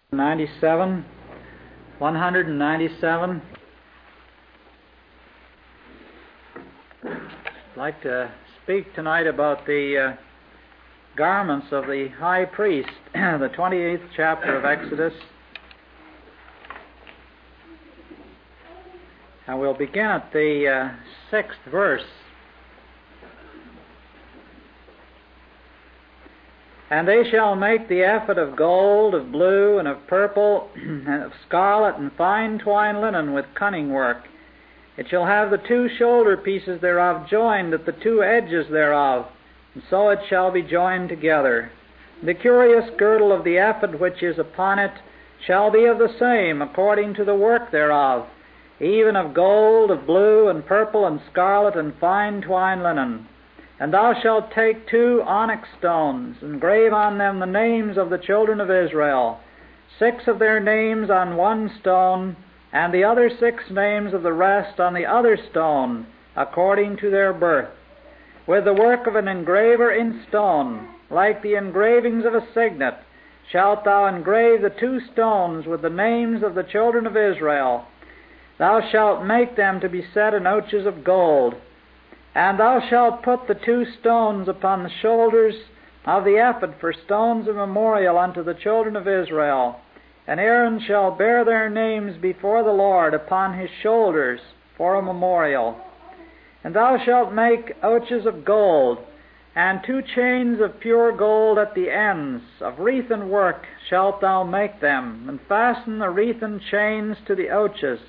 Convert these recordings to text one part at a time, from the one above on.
97, 197. I'd like to speak tonight about the garments of the high priest, the 28th chapter of Exodus. And we'll begin at the 6th verse. And they shall make the ephod of gold, of blue, and of purple, and of scarlet, and fine twined linen with cunning work. It shall have the 2 shoulder pieces thereof joined at the 2 edges thereof, and so it shall be joined together. The curious girdle of the ephod which is upon it shall be of the same, according to the work thereof, even of gold, of blue, and purple, and scarlet, and fine twined linen. And thou shalt take 2 onyx stones, and grave on them the names of the children of Israel, 6 of their names on 1 stone, and the other 6 names of the rest on the other stone, according to their birth. With the work of an engraver in stone, like the engravings of a signet, shalt thou engrave the 2 stones with the names of the children of Israel. Thou shalt make them to be set in ouches of gold. And thou shalt put the 2 stones upon the shoulders of the ephod for stones of memorial unto the children of Israel. And Aaron shall bear their names before the Lord upon his shoulders for a memorial. And thou shalt make ouches of gold, and 2 chains of pure gold at the ends. Of wreathen work shalt thou make them, and fasten the wreathen chains to the ouches.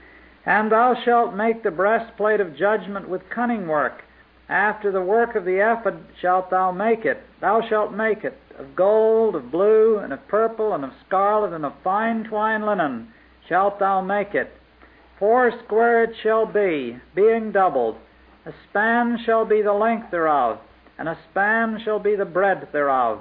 And thou shalt make the breastplate of judgment with cunning work. After the work of the ephod shalt thou make it. Thou shalt make it of gold, of blue, and of purple, and of scarlet, and of fine twined linen shalt thou make it. 4 square it shall be, being doubled. A span shall be the length thereof, and a span shall be the breadth thereof.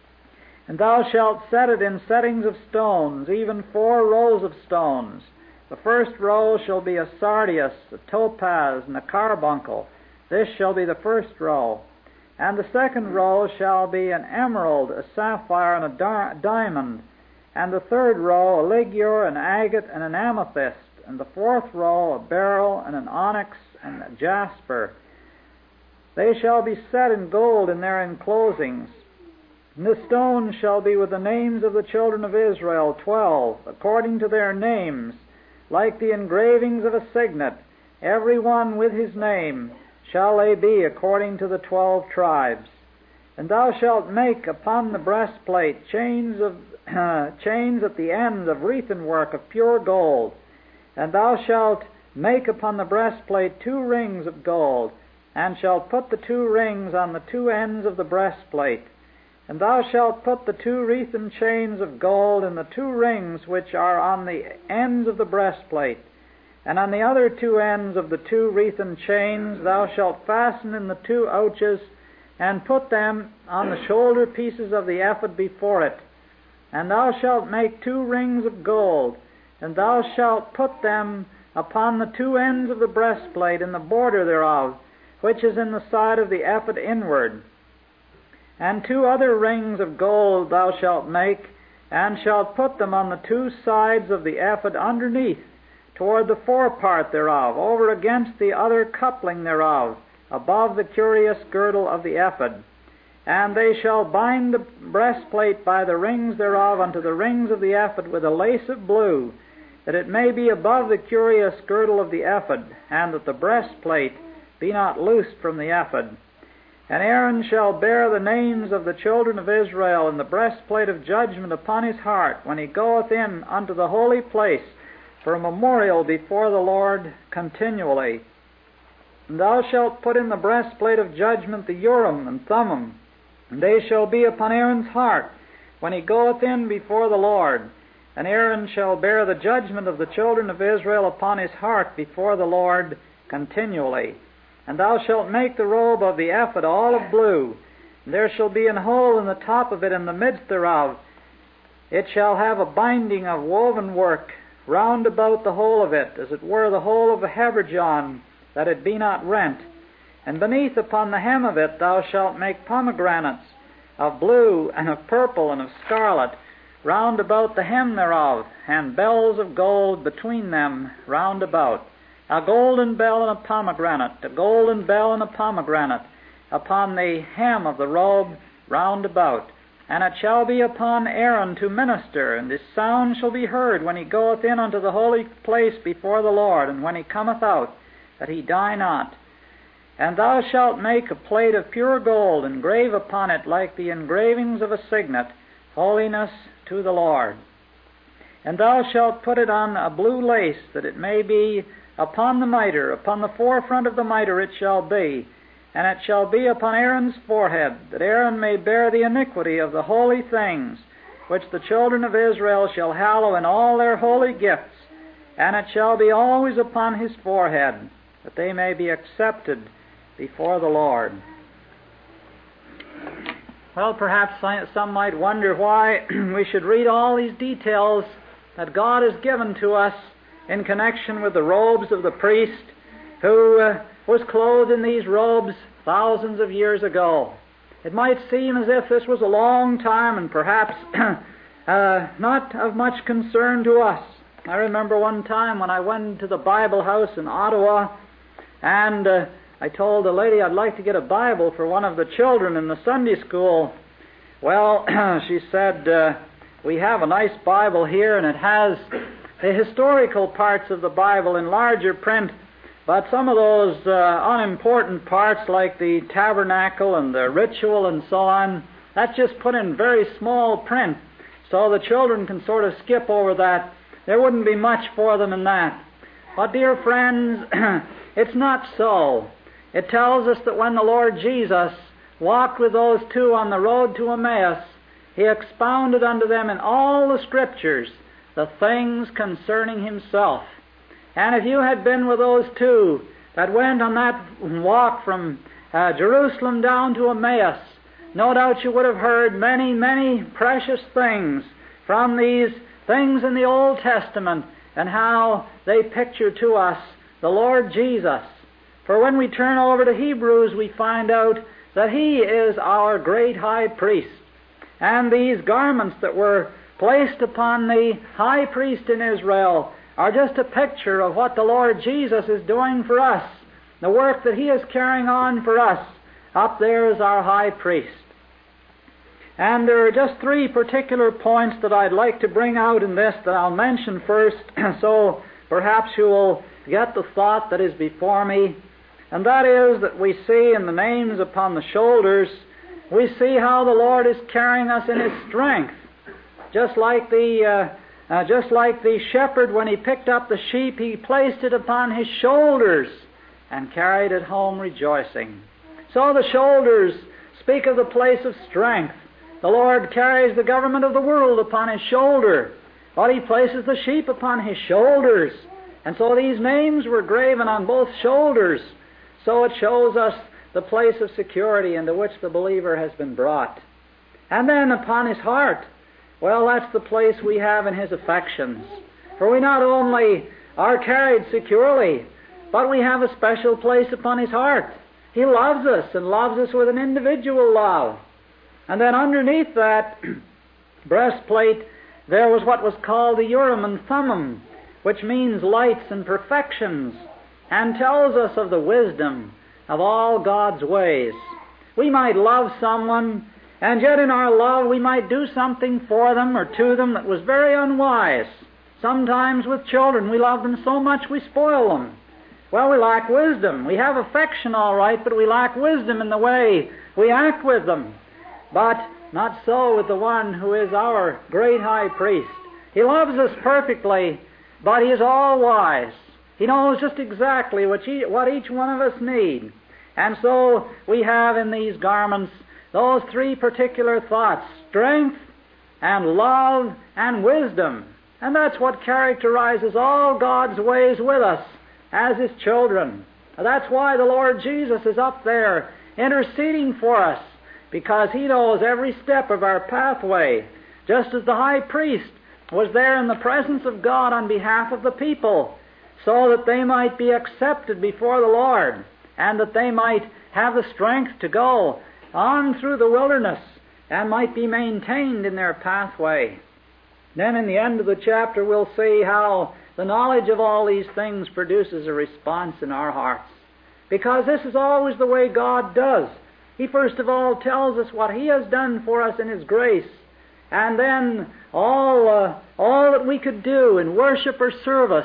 And thou shalt set it in settings of stones, even 4 rows of stones. The first row shall be a sardius, a topaz, and a carbuncle. This shall be the first row. And the second row shall be an emerald, a sapphire, and a diamond. And the third row a ligure, an agate, and an amethyst. And the 4th row a beryl, and an onyx, and a jasper. They shall be set in gold in their enclosings. And the stones shall be with the names of the children of Israel, 12, according to their names, like the engravings of a signet, every one with his name, shall they be according to the 12 tribes. And thou shalt make upon the breastplate chains at the ends of wreathen work of pure gold. And thou shalt make upon the breastplate 2 rings of gold, and shalt put the 2 rings on the 2 ends of the breastplate. And thou shalt put the 2 wreathen chains of gold in the 2 rings which are on the ends of the breastplate. And on the other 2 ends of the 2 wreathen chains thou shalt fasten in the 2 ouches, and put them on the shoulder pieces of the ephod before it. And thou shalt make 2 rings of gold, and thou shalt put them upon the 2 ends of the breastplate in the border thereof, which is in the side of the ephod inward. And 2 other rings of gold thou shalt make, and shalt put them on the 2 sides of the ephod underneath, toward the forepart thereof, over against the other coupling thereof, above the curious girdle of the ephod. And they shall bind the breastplate by the rings thereof unto the rings of the ephod with a lace of blue, that it may be above the curious girdle of the ephod, and that the breastplate be not loosed from the ephod. And Aaron shall bear the names of the children of Israel in the breastplate of judgment upon his heart, when he goeth in unto the holy place for a memorial before the Lord continually. And thou shalt put in the breastplate of judgment the Urim and Thummim, and they shall be upon Aaron's heart when he goeth in before the Lord. And Aaron shall bear the judgment of the children of Israel upon his heart before the Lord continually. And thou shalt make the robe of the ephod all of blue. And there shall be an hole in the top of it in the midst thereof. It shall have a binding of woven work round about the whole of it, as it were the whole of a habergeon, that it be not rent. And beneath upon the hem of it thou shalt make pomegranates of blue and of purple and of scarlet, round about the hem thereof, and bells of gold between them round about. A golden bell and a pomegranate, a golden bell and a pomegranate, upon the hem of the robe round about. And it shall be upon Aaron to minister, and his sound shall be heard when he goeth in unto the holy place before the Lord, and when he cometh out, that he die not. And thou shalt make a plate of pure gold, and engrave upon it like the engravings of a signet, holiness to the Lord. And thou shalt put it on a blue lace, that it may be upon the mitre, upon the forefront of the mitre it shall be, and it shall be upon Aaron's forehead, that Aaron may bear the iniquity of the holy things, which the children of Israel shall hallow in all their holy gifts, and it shall be always upon his forehead, that they may be accepted before the Lord. Well, perhaps some might wonder why we should read all these details that God has given to us in connection with the robes of the priest who was clothed in these robes thousands of years ago. It might seem as if this was a long time and perhaps not of much concern to us. I remember one time when I went to the Bible house in Ottawa, and I told the lady I'd like to get a Bible for one of the children in the Sunday school. Well, she said, we have a nice Bible here, and it has the historical parts of the Bible in larger print, but some of those unimportant parts like the tabernacle and the ritual and so on, that's just put in very small print, so the children can sort of skip over that. There wouldn't be much for them in that. But dear friends, it's not so. It tells us that when the Lord Jesus walked with those two on the road to Emmaus, He expounded unto them in all the Scriptures the things concerning Himself. And if you had been with those two that went on that walk from Jerusalem down to Emmaus, no doubt you would have heard many, many precious things from these things in the Old Testament and how they picture to us the Lord Jesus. For when we turn over to Hebrews, we find out that He is our great high priest. And these garments that were placed upon the high priest in Israel are just a picture of what the Lord Jesus is doing for us, the work that He is carrying on for us. Up there is our high priest. And there are just three particular points that I'd like to bring out in this that I'll mention first, so perhaps you will get the thought that is before me. And that is that we see in the names upon the shoulders, we see how the Lord is carrying us in His strength. Just like the shepherd, when he picked up the sheep, he placed it upon his shoulders and carried it home rejoicing. So the shoulders speak of the place of strength. The Lord carries the government of the world upon His shoulder, but He places the sheep upon His shoulders. And so these names were graven on both shoulders. So it shows us the place of security into which the believer has been brought. And then upon his heart, well, that's the place we have in His affections. For we not only are carried securely, but we have a special place upon His heart. He loves us and loves us with an individual love. And then underneath that breastplate, there was what was called the Urim and Thummim, which means lights and perfections, and tells us of the wisdom of all God's ways. We might love someone, and yet in our love we might do something for them or to them that was very unwise. Sometimes with children we love them so much we spoil them. Well, we lack wisdom. We have affection all right, but we lack wisdom in the way we act with them. But not so with the one who is our great high priest. He loves us perfectly, but He is all wise. He knows just exactly what each one of us need. And so we have in these garments those three particular thoughts: strength and love and wisdom. And that's what characterizes all God's ways with us as His children. That's why the Lord Jesus is up there interceding for us, because He knows every step of our pathway, just as the high priest was there in the presence of God on behalf of the people, so that they might be accepted before the Lord, and that they might have the strength to go on through the wilderness and might be maintained in their pathway. Then in the end of the chapter we'll see how the knowledge of all these things produces a response in our hearts. Because this is always the way God does. He first of all tells us what He has done for us in His grace. And then all that we could do in worship or service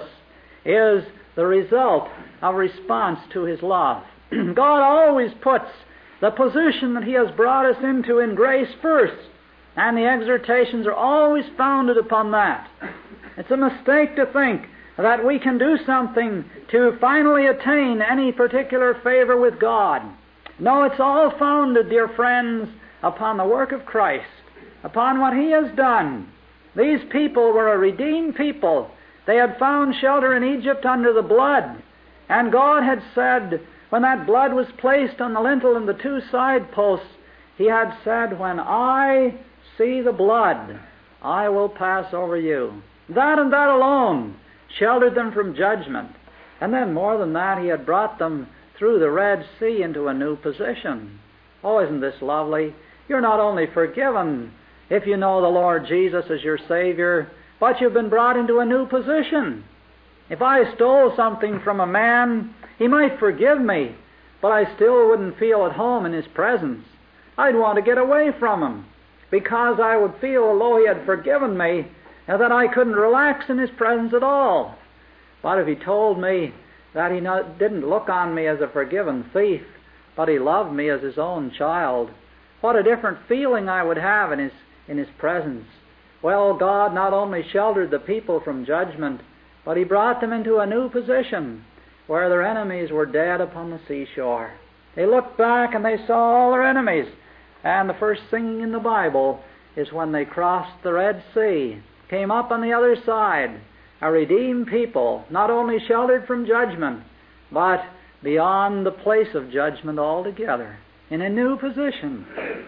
is the result of response to His love. God always puts the position that He has brought us into in grace first. And the exhortations are always founded upon that. It's a mistake to think that we can do something to finally attain any particular favor with God. No, it's all founded, dear friends, upon the work of Christ, upon what He has done. These people were a redeemed people. They had found shelter in Egypt under the blood. And God had said, when that blood was placed on the lintel and the two side posts, He had said, when I see the blood, I will pass over you. That and that alone sheltered them from judgment. And then more than that, He had brought them through the Red Sea into a new position. Oh, isn't this lovely? You're not only forgiven if you know the Lord Jesus as your Savior, but you've been brought into a new position. If I stole something from a man, he might forgive me, but I still wouldn't feel at home in his presence. I'd want to get away from him, because I would feel, although he had forgiven me, that I couldn't relax in his presence at all. But if he told me that he didn't look on me as a forgiven thief, but he loved me as his own child, what a different feeling I would have in his presence. Well, God not only sheltered the people from judgment, but He brought them into a new position where their enemies were dead upon the seashore. They looked back and they saw all their enemies. And the first thing in the Bible is when they crossed the Red Sea, came up on the other side, a redeemed people, not only sheltered from judgment, but beyond the place of judgment altogether, in a new position.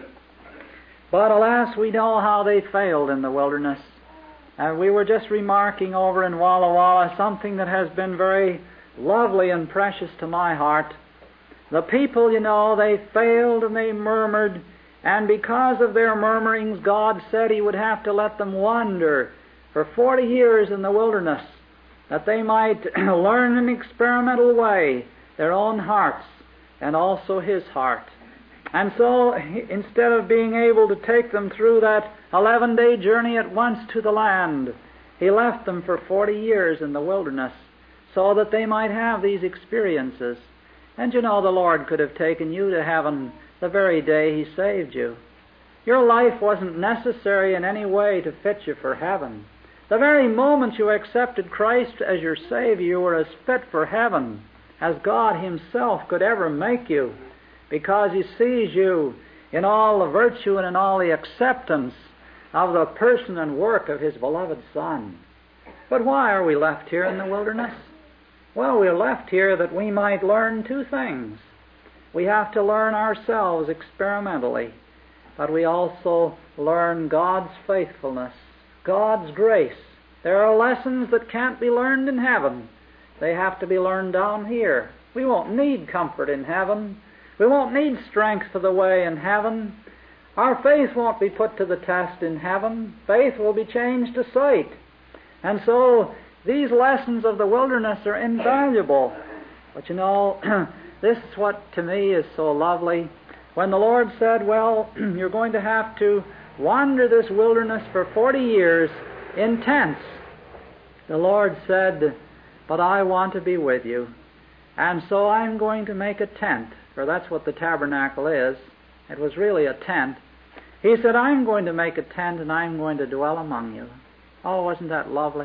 But alas, we know how they failed in the wilderness. And we were just remarking over in Walla Walla something that has been very lovely and precious to my heart. The people, you know, they failed and they murmured, and because of their murmurings, God said He would have to let them wander for 40 years in the wilderness, that they might learn in an experimental way their own hearts and also His heart. And so, instead of being able to take them through that 11-day journey at once to the land, He left them for 40 years in the wilderness so that they might have these experiences. And you know, the Lord could have taken you to heaven the very day He saved you. Your life wasn't necessary in any way to fit you for heaven. The very moment you accepted Christ as your Savior, you were as fit for heaven as God Himself could ever make you, because He sees you in all the virtue and in all the acceptance of the person and work of His beloved Son. But why are we left here in the wilderness? Well, we're left here that we might learn two things. We have to learn ourselves experimentally, but we also learn God's faithfulness, God's grace. There are lessons that can't be learned in heaven. They have to be learned down here. We won't need comfort in heaven. We won't need strength for the way in heaven. Our faith won't be put to the test in heaven. Faith will be changed to sight. And so these lessons of the wilderness are invaluable. But you know, this is what to me is so lovely. When the Lord said, well, you're going to have to wander this wilderness for 40 years in tents, the Lord said, but I want to be with you. And so I'm going to make a tent, for that's what the tabernacle is. It was really a tent. He said, I'm going to make a tent and I'm going to dwell among you. Oh, wasn't that lovely?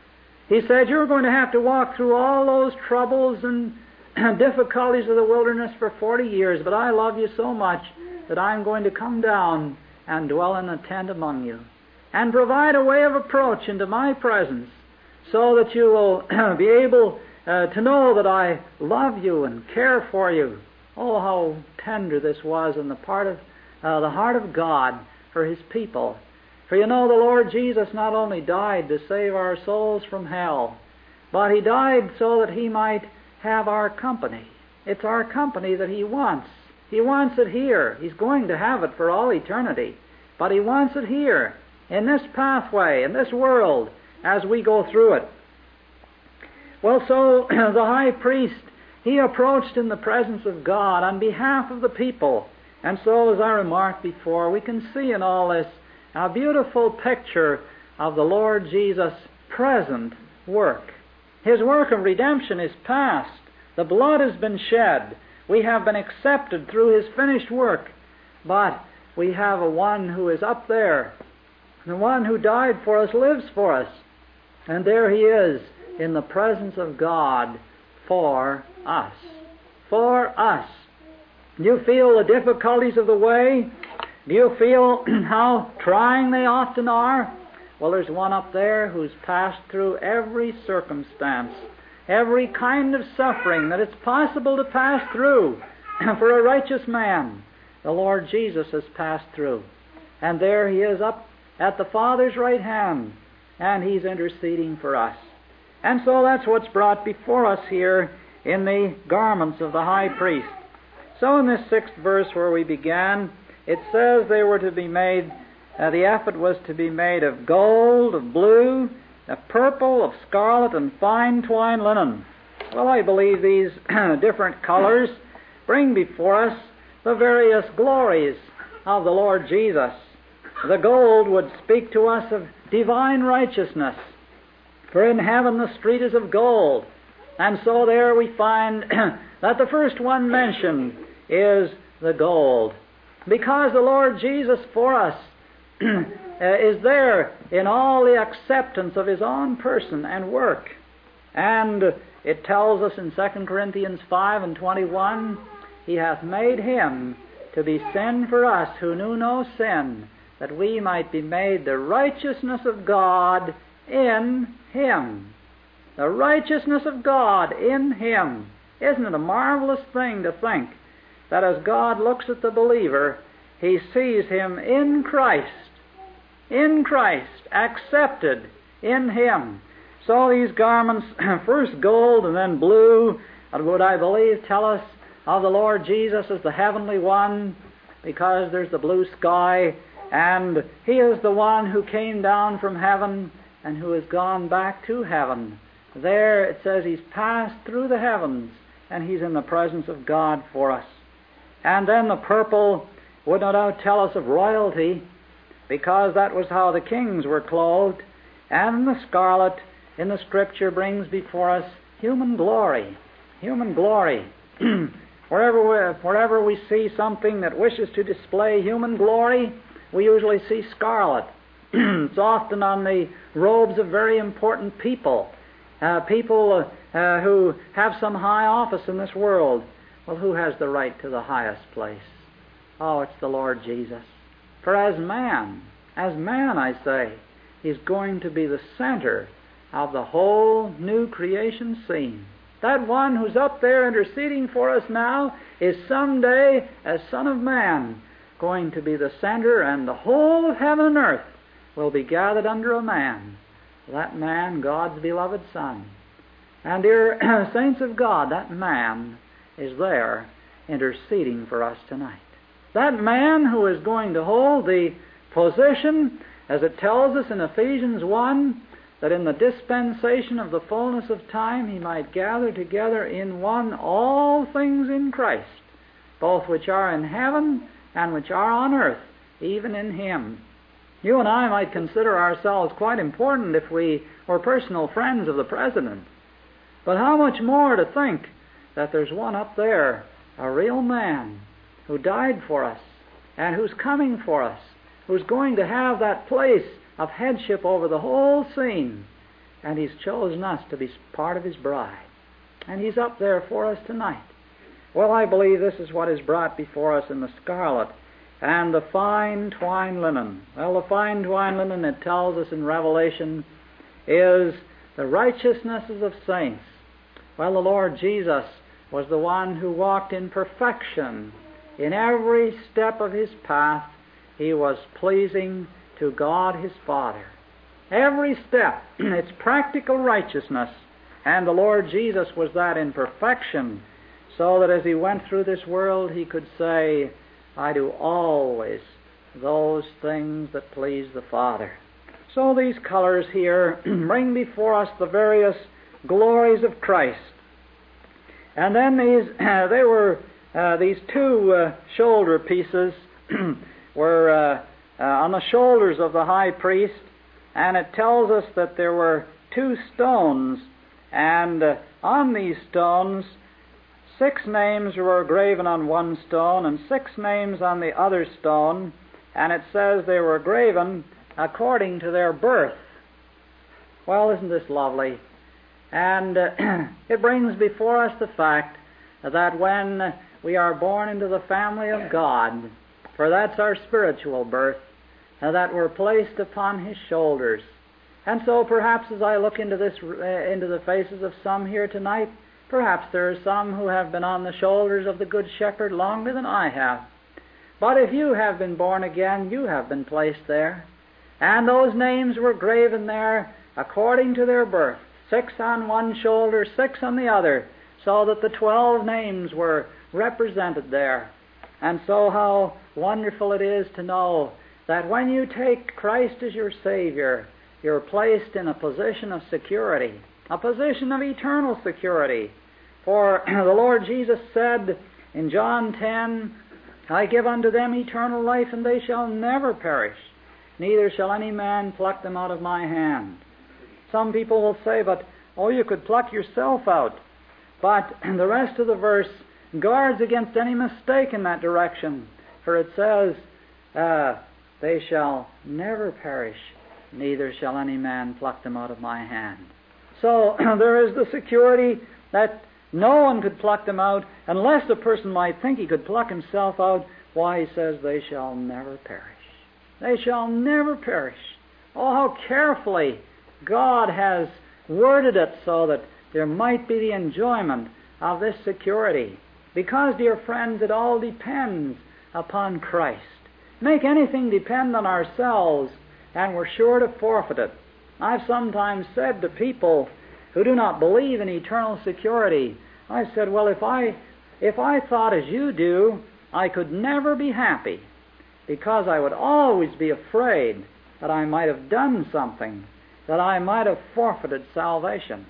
He said, you're going to have to walk through all those troubles and difficulties of the wilderness for 40 years, but I love you so much that I'm going to come down and dwell in a tent among you and provide a way of approach into my presence so that you will be able to know that I love you and care for you. Oh, how tender this was on the part of the heart of God for His people. For you know, the Lord Jesus not only died to save our souls from hell, but He died so that He might have our company. It's our company that He wants. He wants it here. He's going to have it for all eternity, but He wants it here. in this pathway, in this world, as we go through it. Well, so the high priest, he approached in the presence of God on behalf of the people. And so, as I remarked before, we can see in all this a beautiful picture of the Lord Jesus' present work. His work of redemption is past. The blood has been shed. We have been accepted through His finished work. But we have a one who is up there. The one who died for us lives for us. And there He is in the presence of God for us. For us. Do you feel the difficulties of the way? Do you feel how trying they often are? Well, there's one up there who's passed through every circumstance, every kind of suffering that it's possible to pass through for a righteous man. The Lord Jesus has passed through. And there He is up at the Father's right hand, and He's interceding for us. And so that's what's brought before us here in the garments of the high priest. So in this 6th verse where we began, it says they were to be made, the ephod was to be made of gold, of blue, of purple, of scarlet, and fine twined linen. Well, I believe these different colors bring before us the various glories of the Lord Jesus. The gold would speak to us of divine righteousness, for in heaven the street is of gold. And so there we find that the first one mentioned is the gold, because the Lord Jesus for us is there in all the acceptance of His own person and work. And it tells us in 2 Corinthians 5:21, He hath made Him to be sin for us who knew no sin, that we might be made the righteousness of God in Him. The righteousness of God in Him. Isn't it a marvelous thing to think that as God looks at the believer, He sees him in Christ, accepted in Him. So these garments, first gold and then blue, would I believe tell us of the Lord Jesus as the heavenly one, because there's the blue sky, and He is the one who came down from heaven and who has gone back to heaven. There it says He's passed through the heavens, and He's in the presence of God for us. And then the purple would no doubt tell us of royalty, because that was how the kings were clothed. And the scarlet in the Scripture brings before us human glory. Human glory. Wherever we see something that wishes to display human glory, we usually see scarlet. It's often on the robes of very important people. People who have some high office in this world. Well, who has the right to the highest place? Oh, it's the Lord Jesus. For as man I say, He's going to be the center of the whole new creation scene. That one who's up there interceding for us now is someday, as Son of Man, going to be the center, and the whole of heaven and earth will be gathered under a man. That man, God's beloved Son. And dear saints of God, that man is there interceding for us tonight. That man who is going to hold the position, as it tells us in Ephesians 1, that in the dispensation of the fullness of time He might gather together in one all things in Christ, both which are in heaven and which are on earth, even in Him. You and I might consider ourselves quite important if we were personal friends of the President. But how much more to think that there's one up there, a real man, who died for us, and who's coming for us, who's going to have that place of headship over the whole scene, and He's chosen us to be part of His bride. And He's up there for us tonight. Well, I believe this is what is brought before us in the scarlet and the fine twined linen. Well, the fine twined linen, it tells us in Revelation, is the righteousnesses of saints. Well, the Lord Jesus was the one who walked in perfection. In every step of His path, He was pleasing to God His Father. Every step, it's practical righteousness. And the Lord Jesus was that in perfection, so that as He went through this world, He could say, I do always those things that please the Father. So these colors here bring before us the various glories of Christ. And then these two shoulder pieces were on the shoulders of the high priest, and it tells us that there were two stones, and on these stones 6 names were graven on one stone and 6 names on the other stone, and it says they were graven according to their birth. Well, isn't this lovely? And it brings before us the fact that when we are born into the family of God, for that's our spiritual birth, that we're placed upon His shoulders. And so perhaps as I look into the faces of some here tonight, perhaps there are some who have been on the shoulders of the Good Shepherd longer than I have. But if you have been born again, you have been placed there. And those names were graven there according to their birth, 6 on one shoulder, 6 on the other, so that the 12 names were represented there. And so how wonderful it is to know that when you take Christ as your Savior, you're placed in a position of security, a position of eternal security. For the Lord Jesus said in John 10, I give unto them eternal life, and they shall never perish, neither shall any man pluck them out of my hand. Some people will say, but, you could pluck yourself out. But the rest of the verse guards against any mistake in that direction. For it says, they shall never perish, neither shall any man pluck them out of my hand. So there is the security that no one could pluck them out, unless a person might think he could pluck himself out. Why, he says, they shall never perish. They shall never perish. Oh, how carefully God has worded it so that there might be the enjoyment of this security. Because, dear friends, it all depends upon Christ. Make anything depend on ourselves, and we're sure to forfeit it. I've sometimes said to people who do not believe in eternal security, I've said, well, if I thought as you do, I could never be happy, because I would always be afraid that I might have done something, that I might have forfeited salvation.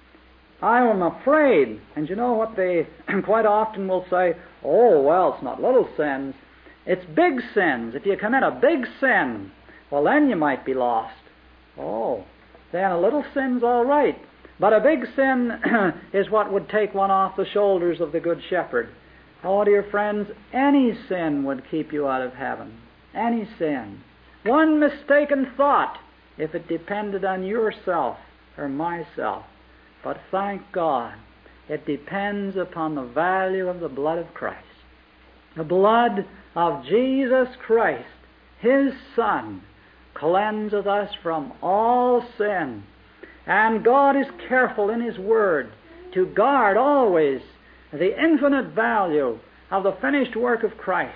I am afraid, and you know what they quite often will say, oh, well, it's not little sins, it's big sins. If you commit a big sin, well, then you might be lost. Oh, then a little sin's all right. But a big sin is what would take one off the shoulders of the Good Shepherd. Oh, dear friends, any sin would keep you out of heaven. Any sin. One mistaken thought, if it depended on yourself or myself. But thank God, it depends upon the value of the blood of Christ. The blood of Jesus Christ, His Son, cleanseth us from all sin. And God is careful in His Word to guard always the infinite value of the finished work of Christ.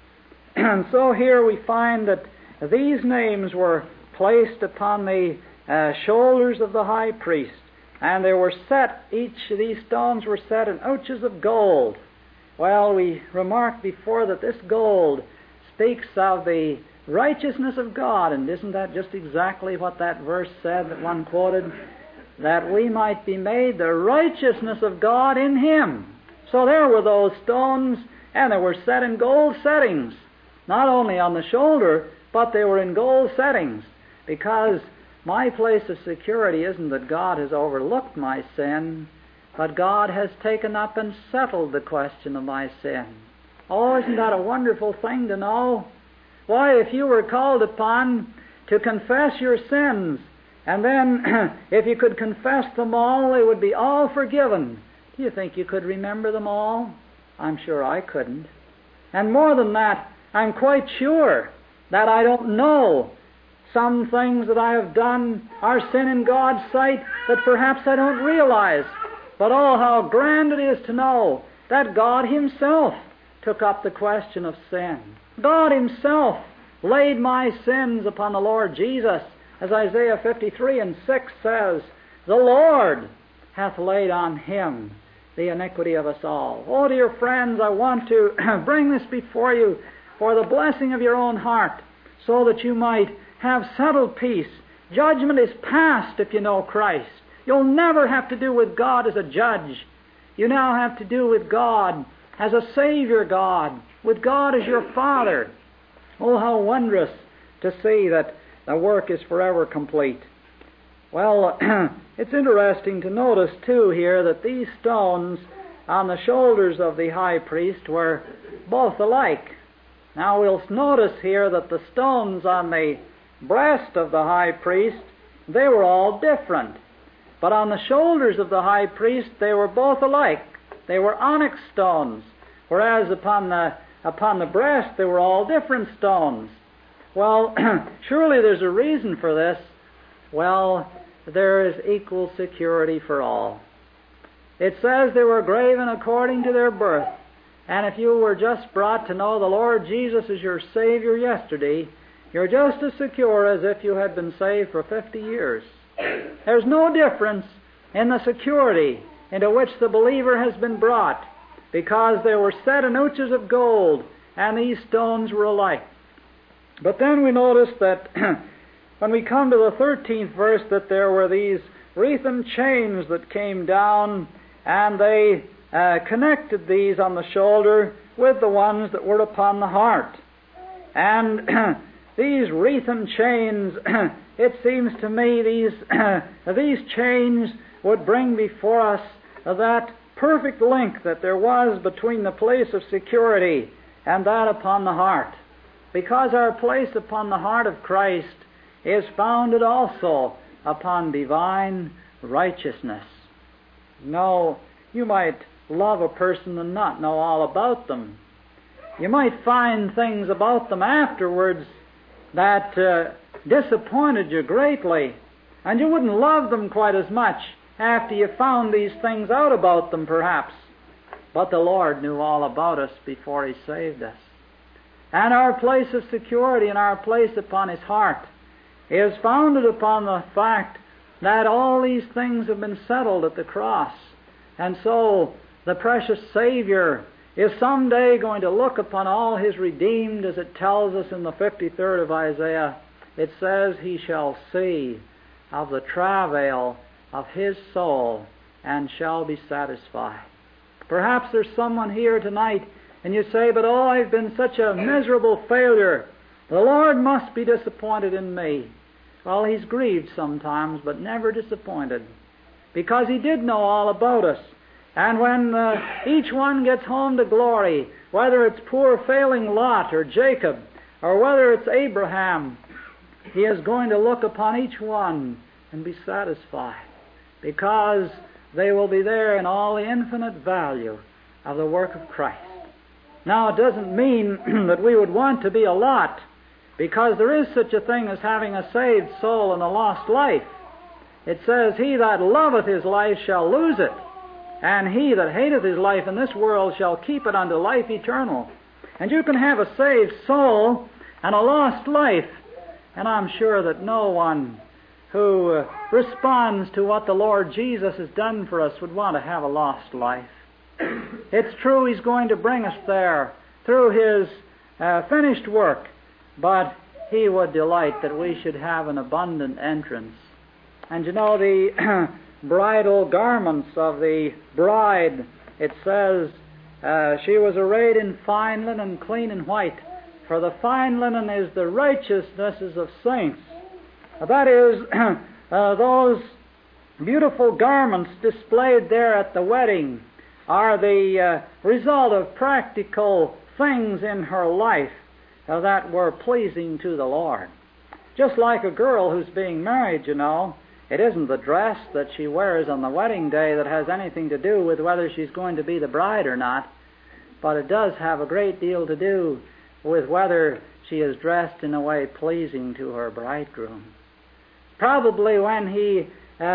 And so here we find that these names were placed upon the shoulders of the high priest, and they were set, each of these stones were set in ouches of gold. Well, we remarked before that this gold speaks of the righteousness of God, and isn't that just exactly what that verse said that one quoted? That we might be made the righteousness of God in Him. So there were those stones, and they were set in gold settings, not only on the shoulder, but they were in gold settings, because my place of security isn't that God has overlooked my sin, but God has taken up and settled the question of my sin. Oh, isn't that a wonderful thing to know? Why, if you were called upon to confess your sins, and then if you could confess them all, they would be all forgiven. Do you think you could remember them all? I'm sure I couldn't. And more than that, I'm quite sure that I don't know some things that I have done are sin in God's sight that perhaps I don't realize. But oh, how grand it is to know that God Himself took up the question of sin. God Himself laid my sins upon the Lord Jesus, as Isaiah 53:6 says, the Lord hath laid on Him the iniquity of us all. Oh, dear friends, I want to bring this before you. for the blessing of your own heart, so that you might have settled peace. Judgment is past if you know Christ. You'll never have to do with God as a judge. You now have to do with God as a Savior God, with God as your Father. Oh, how wondrous to see that the work is forever complete. Well, it's interesting to notice, too, here that these stones on the shoulders of the high priest were both alike. Now, we'll notice here that the stones on the breast of the high priest, they were all different. But on the shoulders of the high priest, they were both alike. They were onyx stones, whereas upon the breast, they were all different stones. Well, surely there's a reason for this. Well, there is equal security for all. It says they were graven according to their birth. And if you were just brought to know the Lord Jesus as your Savior yesterday, you're just as secure as if you had been saved for 50 years. There's no difference in the security into which the believer has been brought, because they were set in ouches of gold, and these stones were alike. But then we notice that when we come to the 13th verse, that there were these wreathen chains that came down, and they connected these on the shoulder with the ones that were upon the heart. And these wreathen chains, it seems to me these chains would bring before us that perfect link that there was between the place of security and that upon the heart. Because our place upon the heart of Christ is founded also upon divine righteousness. No, you might love a person and not know all about them. You might find things about them afterwards that disappointed you greatly, and you wouldn't love them quite as much after you found these things out about them, perhaps. But the Lord knew all about us before He saved us. And our place of security and our place upon His heart is founded upon the fact that all these things have been settled at the cross. And so the precious Savior is someday going to look upon all His redeemed, as it tells us in the 53rd of Isaiah. It says, He shall see of the travail of His soul and shall be satisfied. Perhaps there's someone here tonight and you say, but oh, I've been such a miserable failure. The Lord must be disappointed in me. Well, He's grieved sometimes, but never disappointed, because He did know all about us. And when each one gets home to glory, whether it's poor failing Lot or Jacob, or whether it's Abraham, He is going to look upon each one and be satisfied, because they will be there in all the infinite value of the work of Christ. Now, it doesn't mean that we would want to be a Lot, because there is such a thing as having a saved soul and a lost life. It says, He that loveth his life shall lose it, and he that hateth his life in this world shall keep it unto life eternal. And you can have a saved soul and a lost life, and I'm sure that no one who responds to what the Lord Jesus has done for us would want to have a lost life. It's true He's going to bring us there through His finished work, but He would delight that we should have an abundant entrance. And you know, the bridal garments of the bride, it says, she was arrayed in fine linen, clean and white, for the fine linen is the righteousnesses of saints. That is, those beautiful garments displayed there at the wedding are the result of practical things in her life that were pleasing to the Lord. Just like a girl who's being married, you know, it isn't the dress that she wears on the wedding day that has anything to do with whether she's going to be the bride or not, but it does have a great deal to do with whether she is dressed in a way pleasing to her bridegroom. Probably when he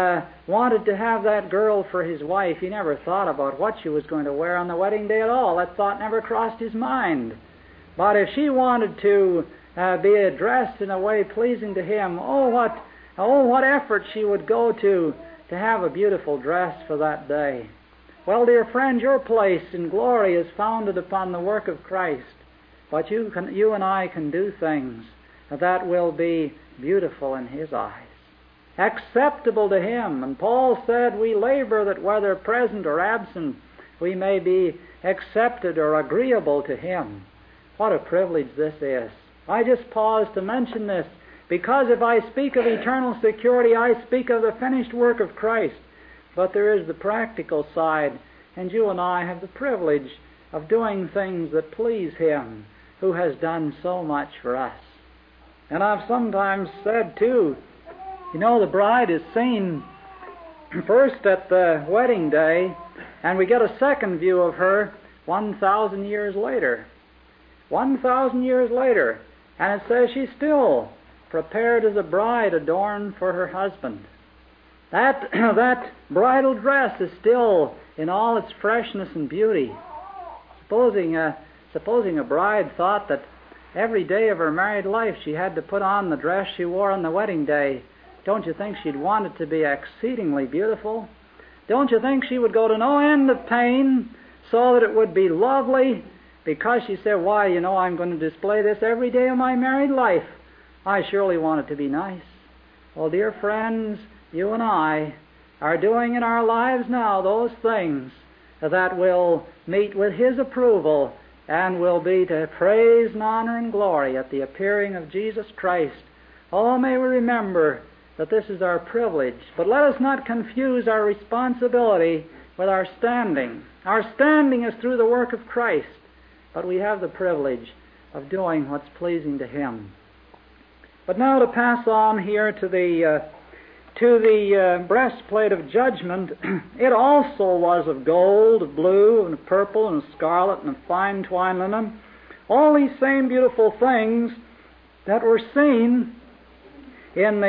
wanted to have that girl for his wife, he never thought about what she was going to wear on the wedding day at all. That thought never crossed his mind. But if she wanted to be dressed in a way pleasing to him, what effort she would go to have a beautiful dress for that day. Well, dear friend, your place in glory is founded upon the work of Christ. But you and I can do things that will be beautiful in His eyes, acceptable to Him. And Paul said, we labor that whether present or absent, we may be accepted or agreeable to Him. What a privilege this is. I just pause to mention this because if I speak of eternal security, I speak of the finished work of Christ. But there is the practical side, and you and I have the privilege of doing things that please Him who has done so much for us. And I've sometimes said, too, the bride is seen first at the wedding day, and we get a second view of her 1,000 years later. 1,000 years later. And it says she's still prepared as a bride adorned for her husband. That bridal dress is still in all its freshness and beauty. Supposing a bride thought that every day of her married life she had to put on the dress she wore on the wedding day, don't you think she'd want it to be exceedingly beautiful? Don't you think she would go to no end of pain so that it would be lovely? Because she said, why, I'm going to display this every day of my married life. I surely want it to be nice. Well, dear friends, you and I are doing in our lives now those things that will meet with His approval and will be to praise and honor and glory at the appearing of Jesus Christ. Oh, may we remember that this is our privilege. But let us not confuse our responsibility with our standing. Our standing is through the work of Christ, but we have the privilege of doing what's pleasing to Him. But now to pass on here to the breastplate of judgment, it also was of gold, of blue, and of purple, and of scarlet, and of fine twined linen. All these same beautiful things that were seen in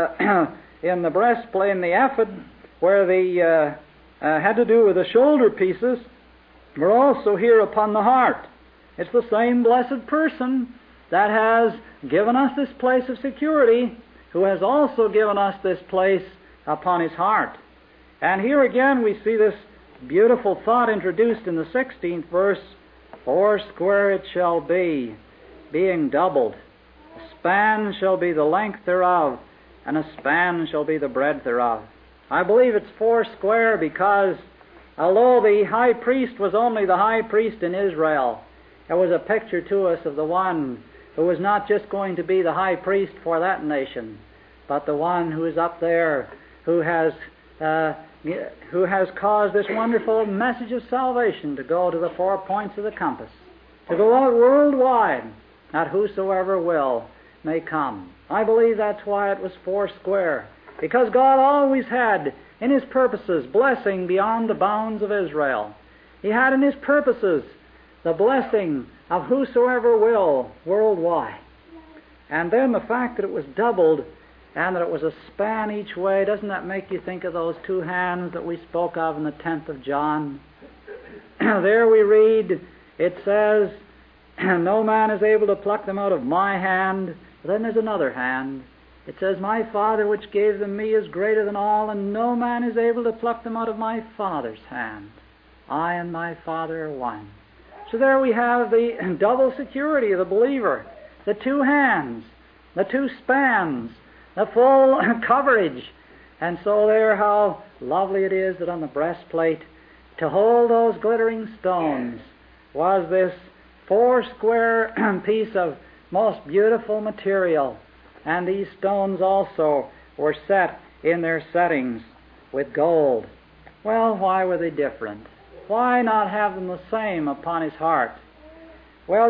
the breastplate, in the ephod, where the had to do with the shoulder pieces, were also here upon the heart. It's the same blessed person that has given us this place of security, who has also given us this place upon His heart. And here again we see this beautiful thought introduced in the 16th verse, 4 square it shall be, being doubled. A span shall be the length thereof, and a span shall be the breadth thereof. I believe it's 4 square because although the high priest was only the high priest in Israel, it was a picture to us of the one who was not just going to be the high priest for that nation, but the one who is up there, who has caused this wonderful message of salvation to go to the 4 points of the compass, to go out worldwide, that whosoever will may come. I believe that's why it was 4 square, because God always had in His purposes blessing beyond the bounds of Israel. He had in His purposes the blessing of whosoever will worldwide. And then the fact that it was doubled and that it was a span each way, doesn't that make you think of those 2 hands that we spoke of in the 10th of John? There we read, it says, no man is able to pluck them out of my hand. But then there's another hand. It says, my Father which gave them me is greater than all, and no man is able to pluck them out of my Father's hand. I and my Father are one. So there we have the double security of the believer, the 2 hands, the 2 spans, the full coverage. And so there, how lovely it is that on the breastplate, to hold those glittering stones, was this 4 square piece of most beautiful material. And these stones also were set in their settings with gold. Well, why were they different? Why not have them the same upon His heart? Well,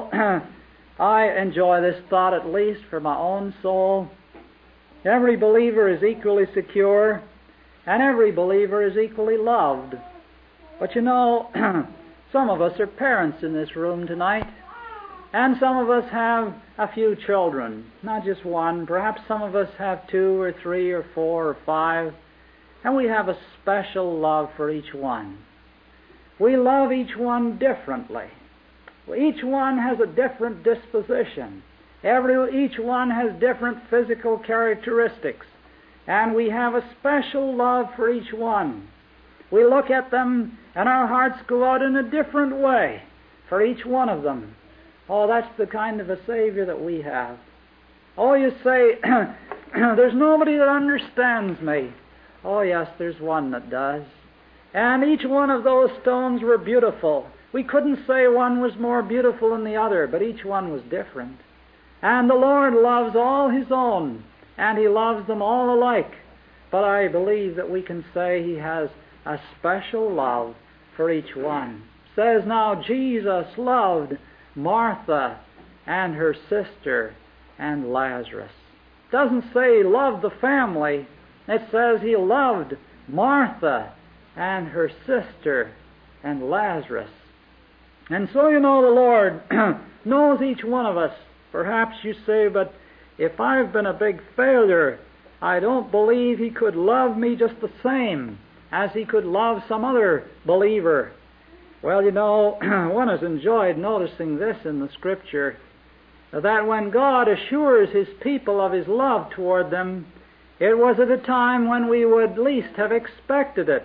I enjoy this thought, at least for my own soul. Every believer is equally secure, and every believer is equally loved. But some of us are parents in this room tonight, and some of us have a few children, not just one. Perhaps some of us have 2 or 3 or 4 or 5, and we have a special love for each one. We love each one differently. Each one has a different disposition. Each one has different physical characteristics, and we have a special love for each one. We look at them, and our hearts go out in a different way for each one of them. Oh, that's the kind of a Savior that we have. Oh, you say, there's nobody that understands me. Oh, yes, there's one that does. And each one of those stones were beautiful. We couldn't say one was more beautiful than the other, but each one was different. And the Lord loves all His own, and He loves them all alike. But I believe that we can say He has a special love for each one. It says now, Jesus loved Martha and her sister and Lazarus. It doesn't say He loved the family. It says He loved Martha and her sister and Lazarus. And so you know the Lord knows each one of us. Perhaps you say, but if I've been a big failure, I don't believe He could love me just the same as He could love some other believer. Well, you know, one has enjoyed noticing this in the Scripture, that when God assures His people of His love toward them, it was at a time when we would least have expected it.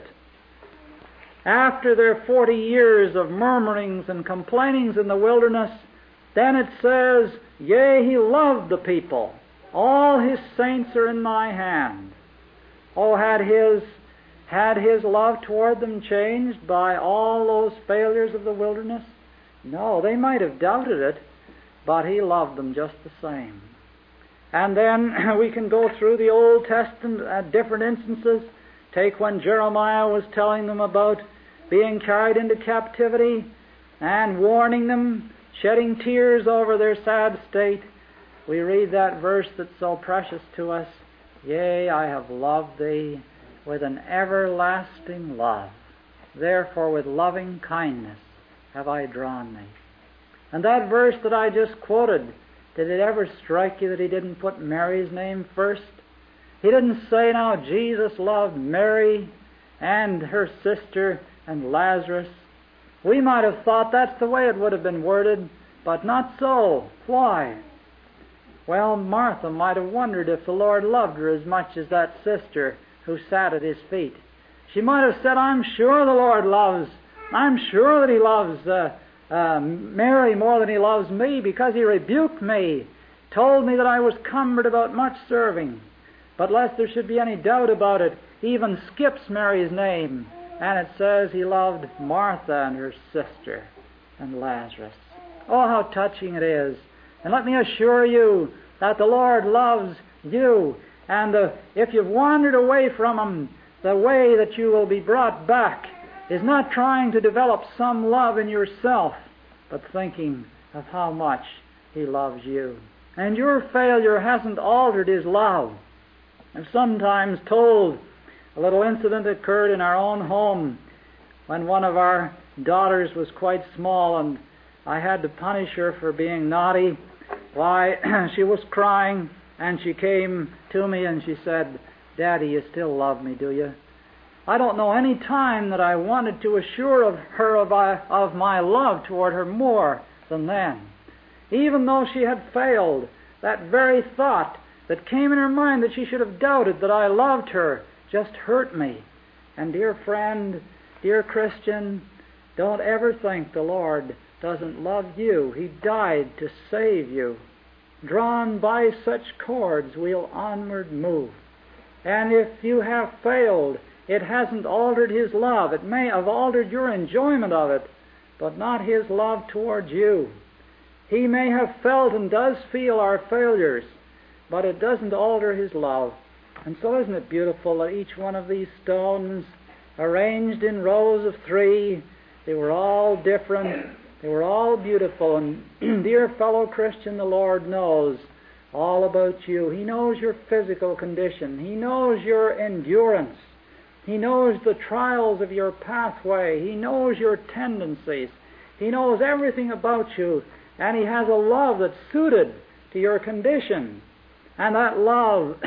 After their 40 years of murmurings and complainings in the wilderness, then it says, yea, He loved the people. All His saints are in my hand. Oh, had His love toward them changed by all those failures of the wilderness? No, they might have doubted it, but He loved them just the same. And then we can go through the Old Testament at different instances. Take when Jeremiah was telling them about being carried into captivity and warning them, shedding tears over their sad state. We read that verse that's so precious to us. Yea, I have loved thee with an everlasting love. Therefore with loving kindness have I drawn thee. And that verse that I just quoted, did it ever strike you that He didn't put Mary's name first? He didn't say, now, Jesus loved Mary and her sister and Lazarus. We might have thought that's the way it would have been worded, but not so. Why? Well, Martha might have wondered if the Lord loved her as much as that sister who sat at His feet. She might have said, I'm sure that He loves Mary more than He loves me, because He rebuked me, told me that I was cumbered about much serving. But lest there should be any doubt about it, He even skips Mary's name, and it says He loved Martha and her sister and Lazarus. Oh, how touching it is. And let me assure you that the Lord loves you. And if you've wandered away from Him, the way that you will be brought back is not trying to develop some love in yourself, but thinking of how much He loves you. And your failure hasn't altered His love. I've sometimes told a little incident occurred in our own home when one of our daughters was quite small, and I had to punish her for being naughty. Why, she was crying, and she came to me and she said, Daddy, you still love me, do you? I don't know any time that I wanted to assure her of my love toward her more than then. Even though she had failed, that very thought that came in her mind that she should have doubted that I loved her just hurt me. And dear friend, dear Christian, don't ever think the Lord doesn't love you. He died to save you. Drawn by such cords, we'll onward move. And if you have failed, it hasn't altered His love. It may have altered your enjoyment of it, but not His love towards you. He may have felt and does feel our failures, but it doesn't alter His love. And so isn't it beautiful that each one of these stones, arranged in rows of 3, they were all different, they were all beautiful. And dear fellow Christian, the Lord knows all about you. He knows your physical condition. He knows your endurance. He knows the trials of your pathway. He knows your tendencies. He knows everything about you, and He has a love that's suited to your condition. And that love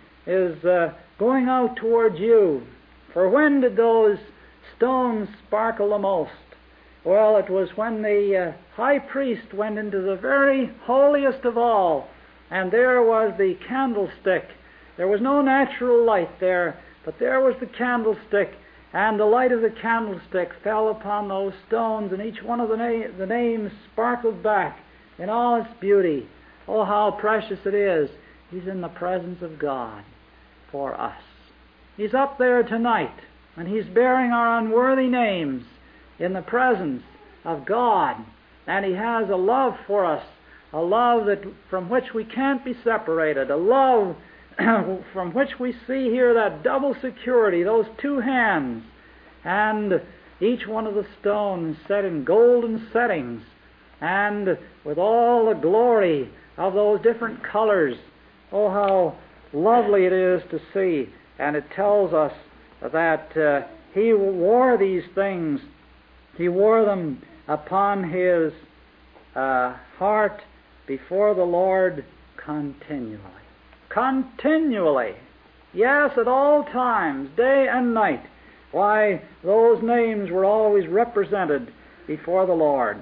is going out towards you. For when did those stones sparkle the most? Well, it was when the high priest went into the very holiest of all, and there was the candlestick. There was no natural light there, but there was the candlestick, and the light of the candlestick fell upon those stones, and each one of the names sparkled back in all its beauty. Oh, how precious it is. He's in the presence of God for us. He's up there tonight, and He's bearing our unworthy names in the presence of God. And He has a love for us, a love from which we can't be separated, a love from which we see here that double security, those two hands, and each one of the stones set in golden settings, and with all the glory of those different colors. Oh, how lovely it is to see. And it tells us that He wore these things. He wore them upon His heart before the Lord continually. Continually. Yes, at all times, day and night. Why, those names were always represented before the Lord.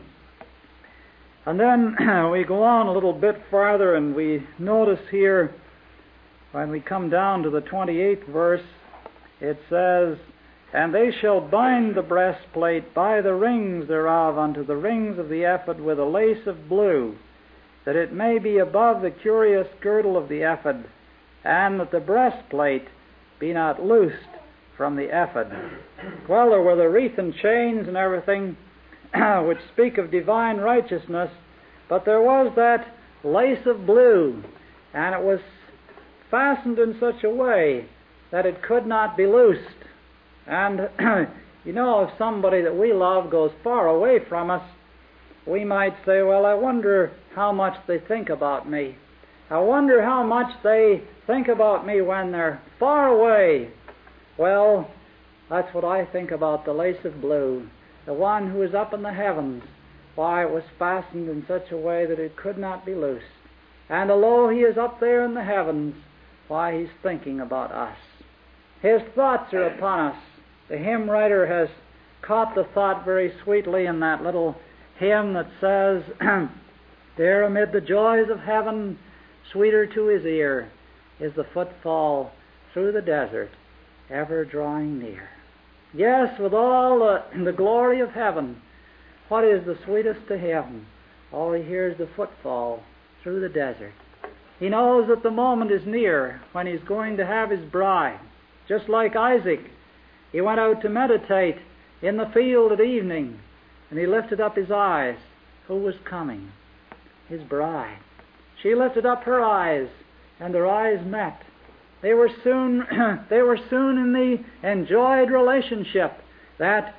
And then we go on a little bit farther, and we notice here, when we come down to the 28th verse, it says, "And they shall bind the breastplate by the rings thereof unto the rings of the ephod with a lace of blue, that it may be above the curious girdle of the ephod, and that the breastplate be not loosed from the ephod." Well, there were the wreath and chains and everything which speak of divine righteousness, but there was that lace of blue, and it was fastened in such a way that it could not be loosed. And you know, if somebody that we love goes far away from us, we might say, well, I wonder how much they think about me. I wonder how much they think about me when they're far away. Well, that's what I think about the lace of blue, the one who is up in the heavens. Why, it was fastened in such a way that it could not be loosed. And although He is up there in the heavens, why, He's thinking about us. His thoughts are upon us. The hymn writer has caught the thought very sweetly in that little hymn that says, "There amid the joys of heaven, sweeter to His ear is the footfall through the desert, ever drawing near." Yes, with all the glory of heaven, what is the sweetest to Him? All He hears the footfall through the desert. He knows that the moment is near when He's going to have His bride. Just like Isaac, he went out to meditate in the field at evening, and he lifted up his eyes. Who was coming? His bride. She lifted up her eyes, and their eyes met. They were soon in the enjoyed relationship that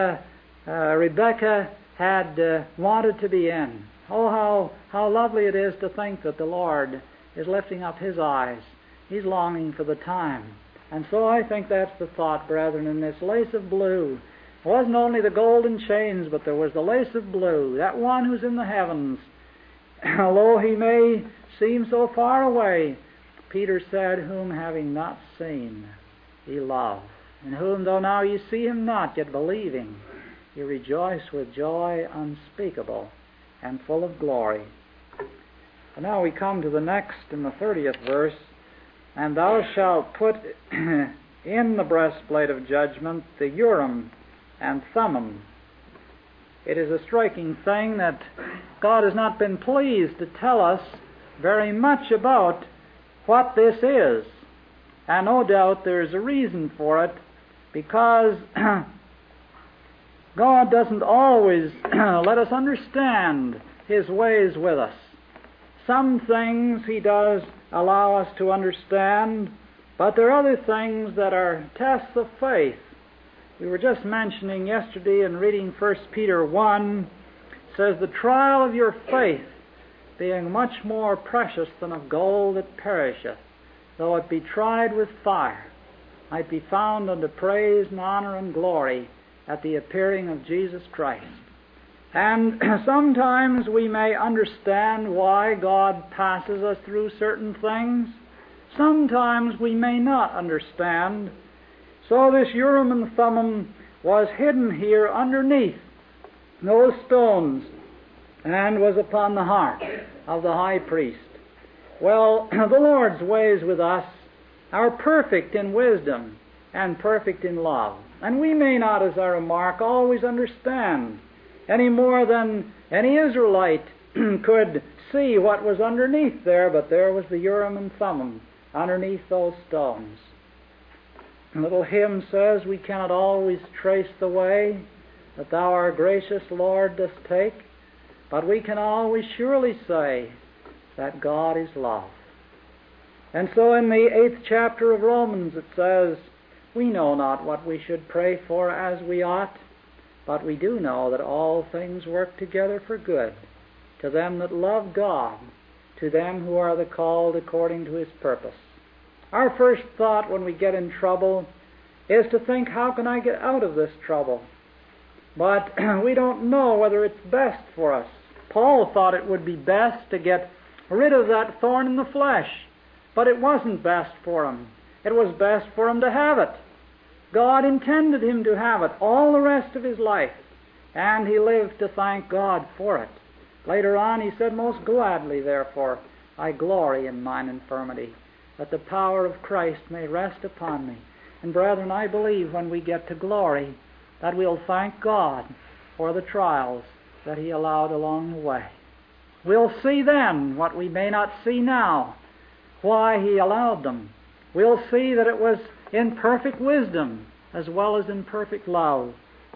Rebekah had wanted to be in. Oh, how lovely it is to think that the Lord is lifting up His eyes. He's longing for the time. And so I think that's the thought, brethren, in this lace of blue. It wasn't only the golden chains, but there was the lace of blue, that one who's in the heavens. Although He may seem so far away, Peter said, "Whom having not seen, ye love, in whom though now ye see Him not, yet believing, ye rejoice with joy unspeakable and full of glory." And now we come to the next, in the 30th verse, "And thou shalt put in the breastplate of judgment the Urim and Thummim." It is a striking thing that God has not been pleased to tell us very much about what this is. And no doubt there's a reason for it, because God doesn't always let us understand His ways with us. Some things He does allow us to understand, but there are other things that are tests of faith. We were just mentioning yesterday in reading 1 Peter 1, it says, "The trial of your faith, being much more precious than of gold that perisheth, though it be tried with fire, might be found unto praise and honor and glory at the appearing of Jesus Christ." And sometimes we may understand why God passes us through certain things. Sometimes we may not understand. So this Urim and Thummim was hidden here underneath those stones and was upon the heart of the high priest. Well, the Lord's ways with us are perfect in wisdom and perfect in love. And we may not, as I remark, always understand any more than any Israelite could see what was underneath there, but there was the Urim and Thummim underneath those stones. A little hymn says, we cannot always trace the way that thou, our gracious Lord, dost take, but we can always surely say that God is love. And so in the 8th chapter of Romans it says, we know not what we should pray for as we ought, but we do know that all things work together for good to them that love God, to them who are the called according to His purpose. Our first thought when we get in trouble is to think, how can I get out of this trouble? But we don't know whether it's best for us. Paul thought it would be best to get rid of that thorn in the flesh, but it wasn't best for him. It was best for him to have it. God intended him to have it all the rest of his life, and he lived to thank God for it. Later on he said, most gladly, therefore, I glory in mine infirmity, that the power of Christ may rest upon me. And brethren, I believe when we get to glory that we'll thank God for the trials that He allowed along the way. We'll see then what we may not see now, why He allowed them. We'll see that it was in perfect wisdom as well as in perfect love.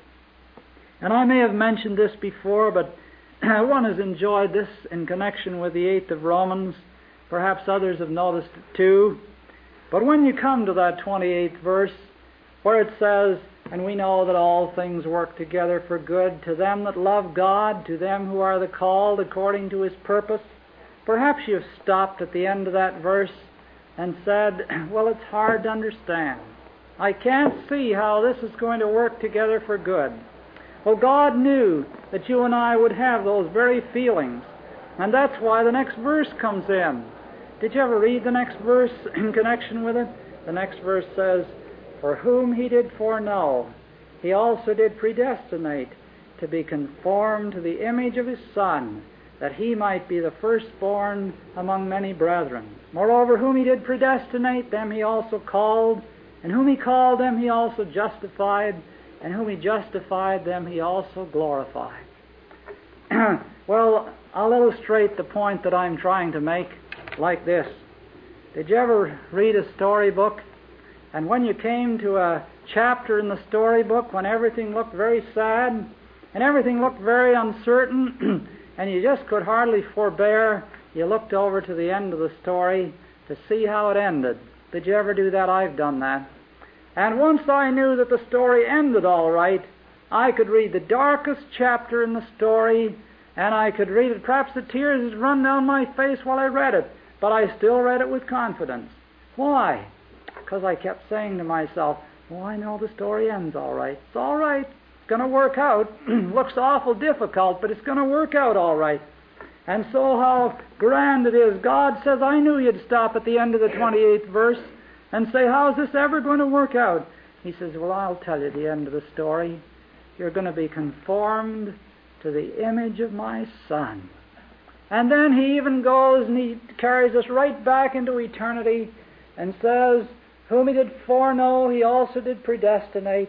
And I may have mentioned this before, but one has enjoyed this in connection with the 8th of Romans. Perhaps others have noticed it too. But when you come to that 28th verse, where it says, and we know that all things work together for good to them that love God, to them who are the called according to His purpose, perhaps you've stopped at the end of that verse and said, well, it's hard to understand. I can't see how this is going to work together for good. Well, God knew that you and I would have those very feelings, and that's why the next verse comes in. Did you ever read the next verse in connection with it? The next verse says, for whom He did foreknow, He also did predestinate to be conformed to the image of His Son, that He might be the firstborn among many brethren. Moreover, whom He did predestinate, them He also called, and whom He called, them He also justified, and whom He justified, them He also glorified. Well, I'll illustrate the point that I'm trying to make like this. Did you ever read a storybook, and when you came to a chapter in the storybook when everything looked very sad and everything looked very uncertain and you just could hardly forbear, you looked over to the end of the story to see how it ended? Did you ever do that? I've done that. And once I knew that the story ended all right, I could read the darkest chapter in the story, and I could read it. Perhaps the tears would run down my face while I read it, but I still read it with confidence. Why? Because I kept saying to myself, oh, I know the story ends all right. It's all right. It's going to work out. Looks awful difficult, but it's going to work out all right. And so how grand it is. God says, I knew you'd stop at the end of the 28th verse and say, how's this ever going to work out? He says, well, I'll tell you the end of the story. You're going to be conformed to the image of my Son. And then he even goes and he carries us right back into eternity and says, whom He did foreknow, He also did predestinate.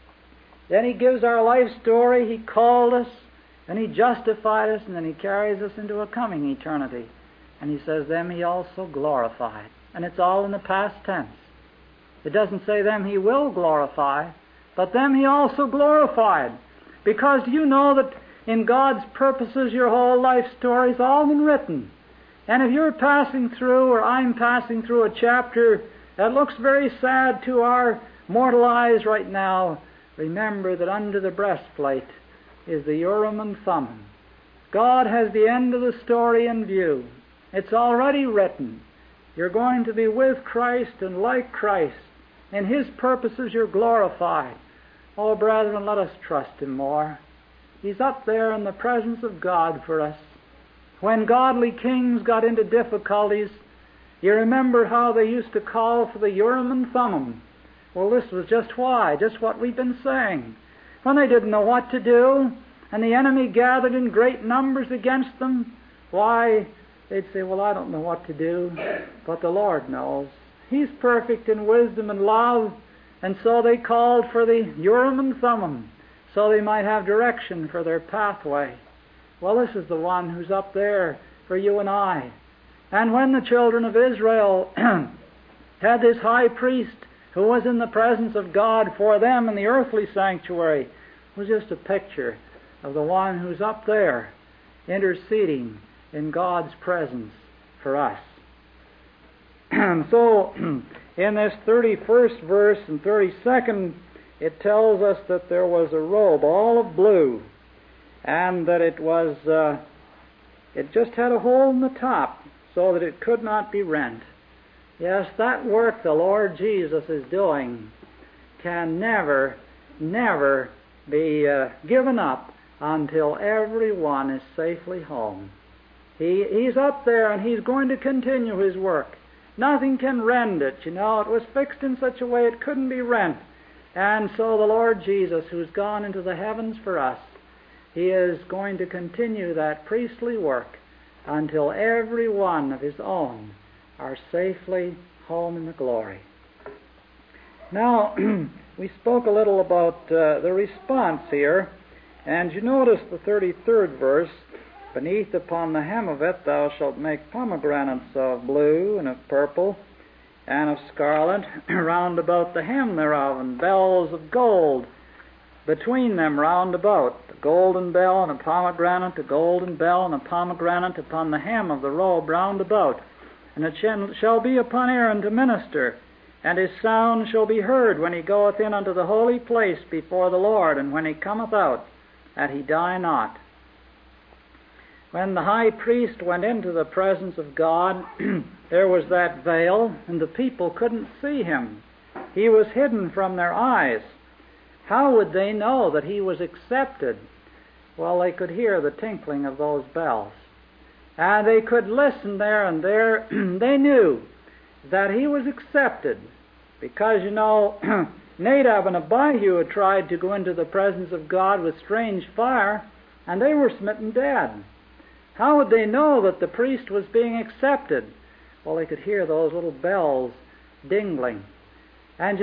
Then He gives our life story. He called us, and He justified us, and then He carries us into a coming eternity. And He says, them He also glorified. And it's all in the past tense. It doesn't say them He will glorify, but them He also glorified. Because you know that in God's purposes your whole life story's all been written. And if you're passing through, or I'm passing through a chapter that looks very sad to our mortal eyes right now, remember that under the breastplate is the Urim and Thummim. God has the end of the story in view. It's already written. You're going to be with Christ and like Christ. In His purposes you're glorified. Oh, brethren, let us trust Him more. He's up there in the presence of God for us. When godly kings got into difficulties, you remember how they used to call for the Urim and Thummim. Well, this was just why, just what we've been saying. When they didn't know what to do, and the enemy gathered in great numbers against them, why, they'd say, well, I don't know what to do, but the Lord knows. He's perfect in wisdom and love, and so they called for the Urim and Thummim, so they might have direction for their pathway. Well, this is the one who's up there for you and I. And when the children of Israel had this high priest who was in the presence of God for them in the earthly sanctuary, it was just a picture of the one who's up there interceding in God's presence for us. And so, in this 31st verse and 32nd, it tells us that there was a robe all of blue, and that it just had a hole in the top so that it could not be rent. Yes, that work the Lord Jesus is doing can never, never be given up until everyone is safely home. He's up there and He's going to continue His work. Nothing can rend it, It was fixed in such a way it couldn't be rent. And so the Lord Jesus, who's gone into the heavens for us, He is going to continue that priestly work until every one of His own are safely home in the glory. Now, we spoke a little about the response here, and you notice the 33rd verse, beneath upon the hem of it thou shalt make pomegranates of blue and of purple and of scarlet round about the hem thereof, and bells of gold between them round about, the golden bell and a pomegranate, the golden bell and a pomegranate upon the hem of the robe round about. And it shall be upon Aaron to minister, and his sound shall be heard when he goeth in unto the holy place before the Lord, and when he cometh out, that he die not. When the high priest went into the presence of God, there was that veil, and the people couldn't see him. He was hidden from their eyes. How would they know that he was accepted? Well, they could hear the tinkling of those bells. And they could listen there and there. They knew that he was accepted because, Nadab and Abihu had tried to go into the presence of God with strange fire, and they were smitten dead. How would they know that the priest was being accepted? Well, they could hear those little bells dingling. And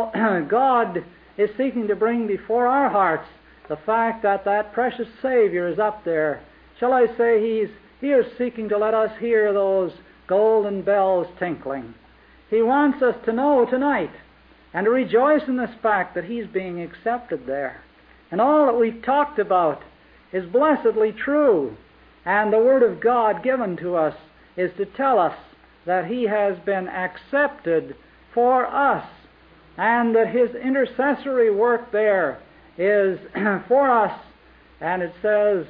God is seeking to bring before our hearts the fact that that precious Savior is up there. Shall I say He is seeking to let us hear those golden bells tinkling. He wants us to know tonight and to rejoice in this fact that He's being accepted there. And all that we've talked about is blessedly true. And the Word of God given to us is to tell us that He has been accepted for us, and that His intercessory work there is for us. And it says,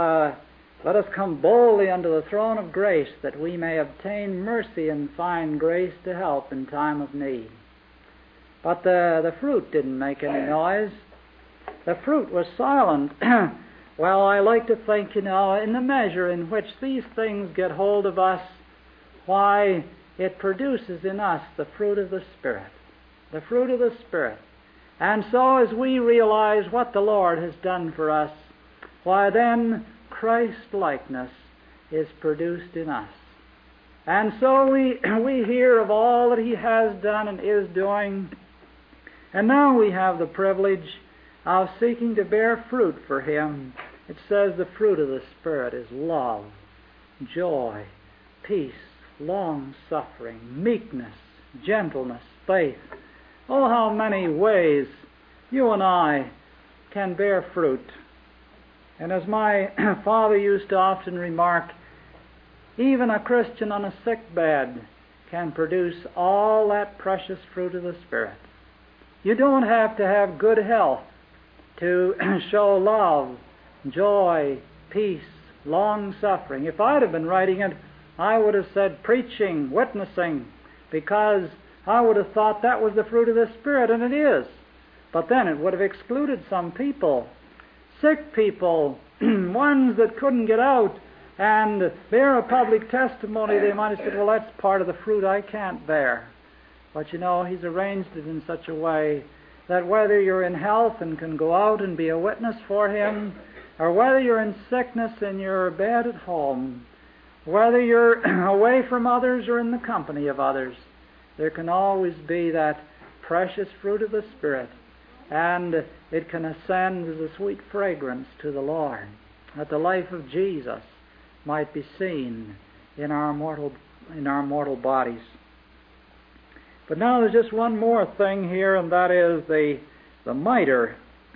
let us come boldly unto the throne of grace, that we may obtain mercy and find grace to help in time of need. But the fruit didn't make any noise. The fruit was silent. Well, I like to think, in the measure in which these things get hold of us, why, it produces in us the fruit of the Spirit. The fruit of the Spirit. And so as we realize what the Lord has done for us, why then Christ-likeness is produced in us. And so we hear of all that He has done and is doing, and now we have the privilege of seeking to bear fruit for Him. It says the fruit of the Spirit is love, joy, peace, long-suffering, meekness, gentleness, faith. Oh, how many ways you and I can bear fruit. And as my father used to often remark, even a Christian on a sick bed can produce all that precious fruit of the Spirit. You don't have to have good health to show love, joy, peace, long-suffering. If I'd have been writing it, I would have said preaching, witnessing, because I would have thought that was the fruit of the Spirit, and it is. But then it would have excluded some people, sick people, ones that couldn't get out and bear a public testimony. They might have said, well, that's part of the fruit I can't bear. But He's arranged it in such a way that whether you're in health and can go out and be a witness for Him, or whether you're in sickness in your bed at home, whether you're away from others or in the company of others, there can always be that precious fruit of the Spirit, and it can ascend as a sweet fragrance to the Lord. that the life of Jesus might be seen in our mortal bodies. But now there's just one more thing here, and that is the mitre.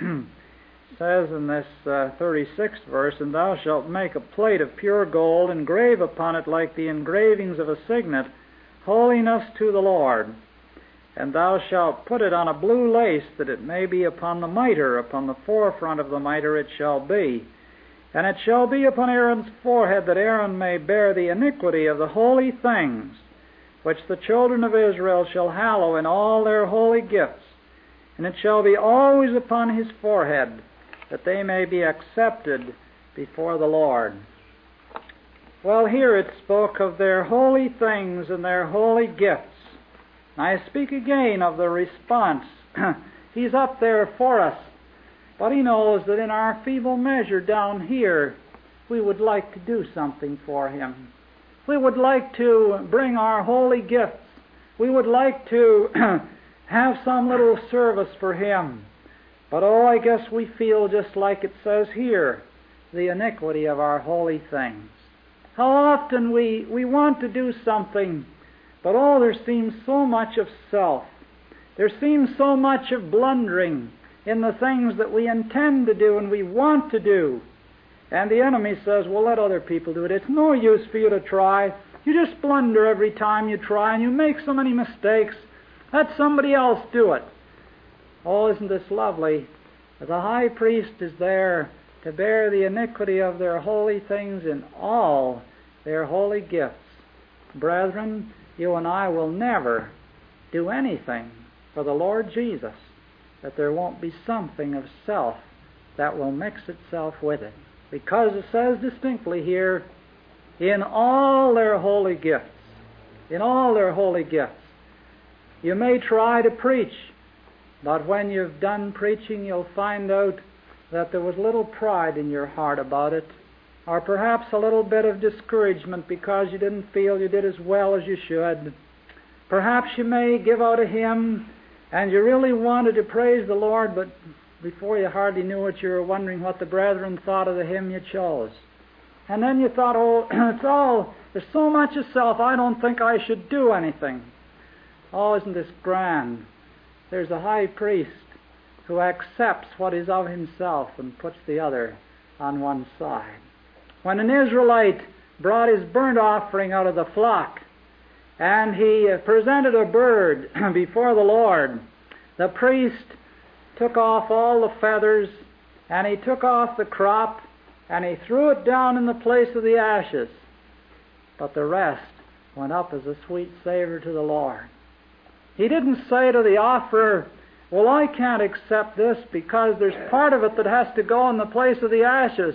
Says in this 36th verse, "And thou shalt make a plate of pure gold, and engrave upon it like the engravings of a signet, holiness to the Lord. And thou shalt put it on a blue lace, that it may be upon the mitre, upon the forefront of the mitre it shall be. And it shall be upon Aaron's forehead, that Aaron may bear the iniquity of the holy things, which the children of Israel shall hallow in all their holy gifts. And it shall be always upon his forehead, that they may be accepted before the Lord." Well, here it spoke of their holy things and their holy gifts. I speak again of the response. He's up there for us, but He knows that in our feeble measure down here, we would like to do something for Him. We would like to bring our holy gifts. We would like to have some little service for Him. But I guess we feel just like it says here, the iniquity of our holy things. How often we want to do something, but there seems so much of self. There seems so much of blundering in the things that we intend to do and we want to do. And the enemy says, well, let other people do it. It's no use for you to try. You just blunder every time you try, and you make so many mistakes. Let somebody else do it. Oh, isn't this lovely? The high priest is there to bear the iniquity of their holy things in all their holy gifts. Brethren, you and I will never do anything for the Lord Jesus that there won't be something of self that will mix itself with it. Because it says distinctly here, in all their holy gifts. In all their holy gifts. You may try to preach, but when you've done preaching, you'll find out that there was little pride in your heart about it, or perhaps a little bit of discouragement because you didn't feel you did as well as you should. Perhaps you may give out a hymn, and you really wanted to praise the Lord, but before you hardly knew it, you were wondering what the brethren thought of the hymn you chose. And then you thought, there's so much of self, I don't think I should do anything. Oh, isn't this grand? There's a high priest who accepts what is of himself and puts the other on one side. When an Israelite brought his burnt offering out of the flock, and he presented a bird before the Lord, the priest took off all the feathers, and he took off the crop, and he threw it down in the place of the ashes. But the rest went up as a sweet savor to the Lord. He didn't say to the offerer, well, I can't accept this because there's part of it that has to go in the place of the ashes.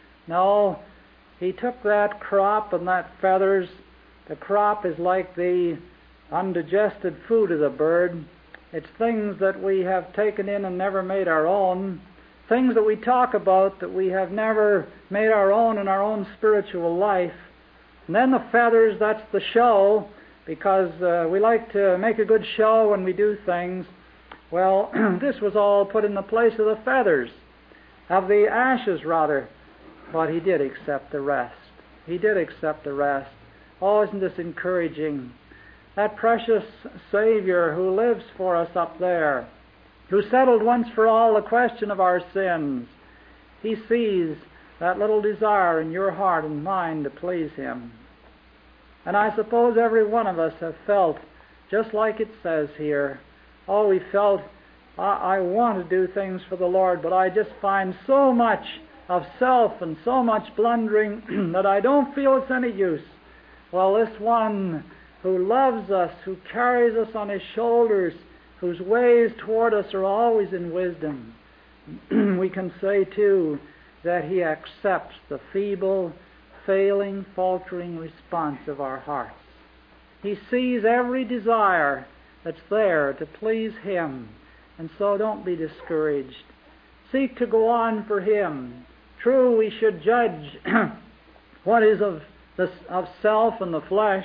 No, he took that crop and that feathers. The crop is like the undigested food of the bird. It's things that we have taken in and never made our own. Things that we talk about that we have never made our own in our own spiritual life. And then the feathers, that's the show, because we like to make a good show when we do things. Well, this was all put in the place of the feathers, of the ashes rather. But he did accept the rest. He did accept the rest. Oh, isn't this encouraging? That precious Savior who lives for us up there, who settled once for all the question of our sins, He sees that little desire in your heart and mine to please Him. And I suppose every one of us have felt, just like it says here, we felt, I want to do things for the Lord, but I just find so much of self and so much blundering that I don't feel it's any use. Well, this one who loves us, who carries us on His shoulders, whose ways toward us are always in wisdom, we can say too that He accepts the feeble, failing, faltering response of our hearts. He sees every desire that's there to please Him, and so don't be discouraged. Seek to go on for Him. True, we should judge what is of self and the flesh.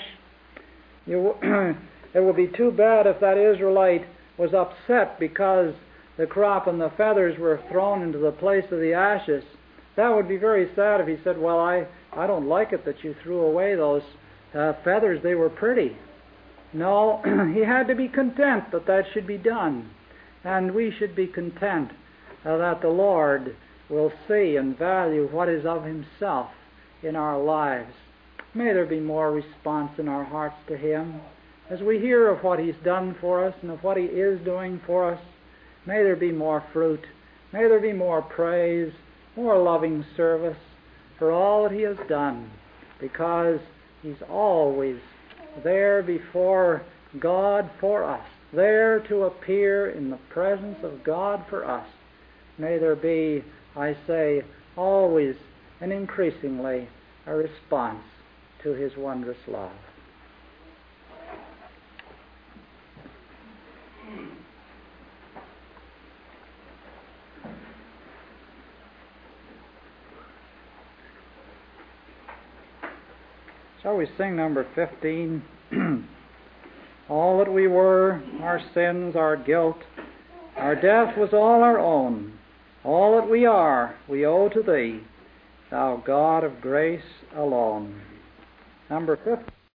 It would be too bad if that Israelite was upset because the crop and the feathers were thrown into the place of the ashes. That would be very sad if he said, well, I don't like it that you threw away those feathers. They were pretty. No, he had to be content that that should be done. And we should be content that the Lord will see and value what is of Himself in our lives. May there be more response in our hearts to Him. As we hear of what He's done for us and of what He is doing for us, may there be more fruit. May there be more praise, more loving service for all that He has done, because He's always there before God for us, there to appear in the presence of God for us. May there be, I say, always and increasingly a response to His wondrous love. Shall we sing number 15? All that we were, our sins, our guilt, our death was all our own. All that we are, we owe to Thee, Thou God of grace alone. Number 15.